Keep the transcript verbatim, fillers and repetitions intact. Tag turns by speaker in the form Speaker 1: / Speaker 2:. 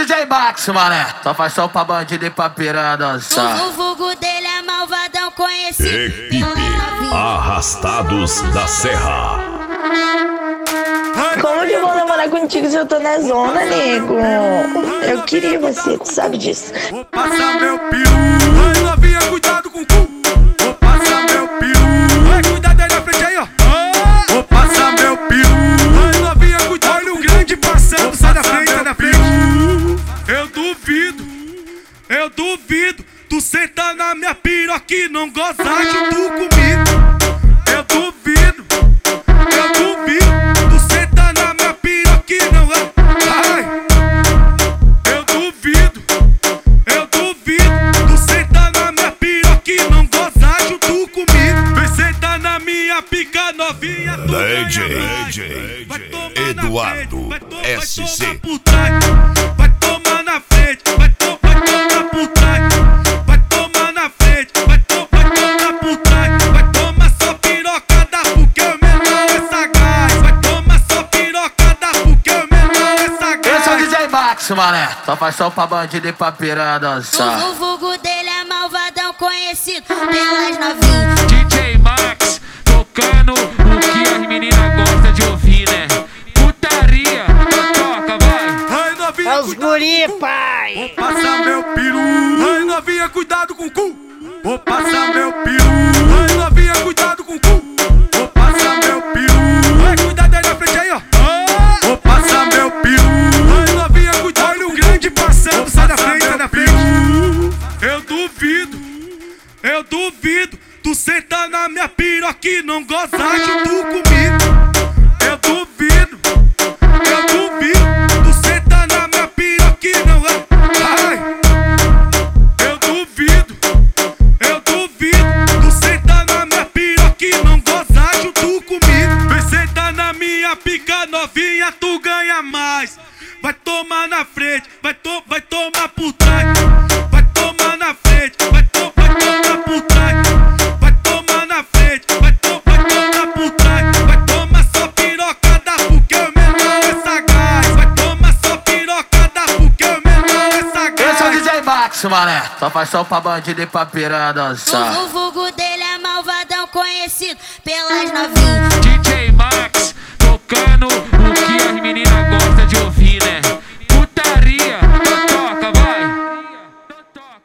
Speaker 1: D J Max, mané. Só faz som pra bandido e pra piranha dançar.
Speaker 2: O vulgo dele é malvadão, conhecido.
Speaker 3: Equipe Arrastados da Serra.
Speaker 4: Como que eu vou namorar contigo se eu tô na zona, nego? Eu queria você, tu sabe disso.
Speaker 5: Vou passar meu piru. Ai, novinha, cuidado com o cu. Vou passar meu piru. Ai, cuidado aí na frente aí, ó. Vou passar meu piru. Ai, novinha, cuidado. Olha o grande passando. Sai da frente, sai da frente. Eu duvido, eu duvido. Tu senta na minha piroca e não gozar de tu comigo. Eu duvido, eu duvido. Tu senta na minha piroca e não gozar. Ai, eu duvido, eu duvido. Tu senta na minha piroca e não gozar de tu comigo. Vem sentar na minha pica novinha.
Speaker 3: D J Eduardo S C.
Speaker 5: Vai tomar na frente, vai tomar, vai tomar putagem. Vai tomar na frente, vai tomar, vai tomar putagem. Vai tomar só pirocada porque o menor é sagaz. Vai tomar só pirocada porque o menor é sagaz.
Speaker 1: Esse é o D J Max, mané. Só faz som pra bandido e pra piranha dançar.
Speaker 2: O vulgo dele é malvadão, conhecido pelas novinhas.
Speaker 6: D J Max tocando o que as meninas gostam de ouvir, né? Putaria, toca, vai.
Speaker 5: Ai, novinha,
Speaker 4: É os guri, pai.
Speaker 5: vou passar meu peru. Ai, novinha, cuidado com o cu. Vou passar meu peru. Ai, novinha, cuidado com o cu. Vou passar meu peru. Ai, cuidado aí na frente aí, ó. Vou passar meu peru. Ai, novinha, cuidado. Olha o grande passando. Sai da frente, sai da frente. Eu duvido, eu duvido. Tu senta na minha piroca e não gozar de tu comigo. Eu duvido, eu duvido. Tu senta na minha piroca e não é. Ai, eu duvido, eu duvido. Tu senta na minha piroca e não gozar junto comigo. Vem sentar na minha pica novinha, tu ganha mais. Vai tomar na frente, vai, to vai tomar putagem. Vai tomar na frente, vai, to vai tomar putagem. Vai tomar na frente, vai, to vai tomar putagem. Vai tomar só pirocada porque o menor é sagaz. Vai tomar só pirocada porque o menor é sagaz.
Speaker 1: Esse é o D J Max, mané. Só faz som pra bandido e pra piranha dançar.
Speaker 2: O vulgo dele é malvadão, conhecido pelas novinhas.
Speaker 6: D J Max tocando